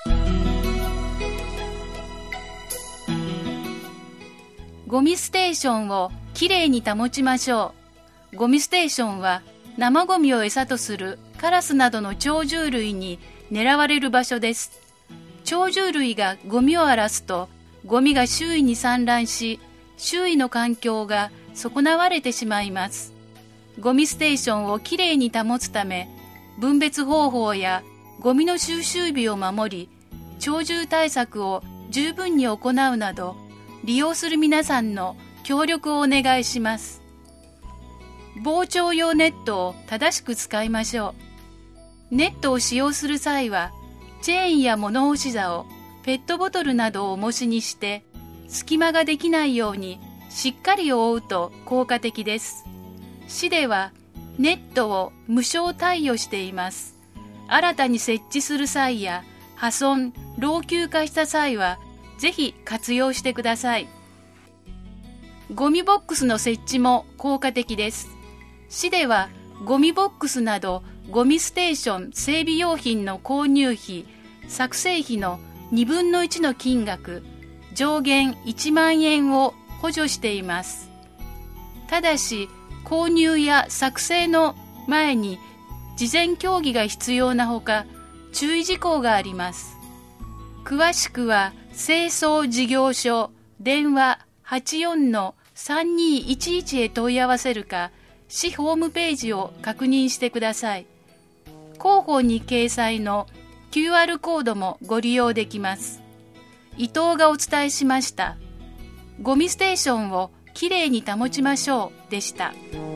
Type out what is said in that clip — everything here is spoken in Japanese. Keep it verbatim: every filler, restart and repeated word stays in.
ゴミステーションをきれいに保ちましょう。ゴミステーションは生ゴミを餌とするカラスなどの鳥獣類に狙われる場所です。鳥獣類がゴミを荒らすと、ゴミが周囲に散乱し、周囲の環境が損なわれてしまいます。ゴミステーションをきれいに保つため、分別方法やゴミの収集日を守り、鳥獣対策を十分に行うなど、利用する皆さんの協力をお願いします。防鳥用ネットを正しく使いましょう。ネットを使用する際は、チェーンや物干し座をペットボトルなどを重しにして、隙間ができないようにしっかり覆うと効果的です。市ではネットを無償貸与しています。新たに設置する際や破損・老朽化した際は、ぜひ活用してください。ゴミボックスの設置も効果的です。市ではゴミボックスなどゴミステーション整備用品の購入費、作成費のにぶんのいちの金額、上限いちまんえんを補助しています。ただし、購入や作成の前に事前協議が必要なほか、注意事項があります。詳しくは清掃事業所電話 はちよんのさんにいちいち へ問い合わせるか、市ホームページを確認してください。広報に掲載の キューアール コードもご利用できます。伊藤がお伝えしました。ゴミステーションをきれいに保ちましょうでした。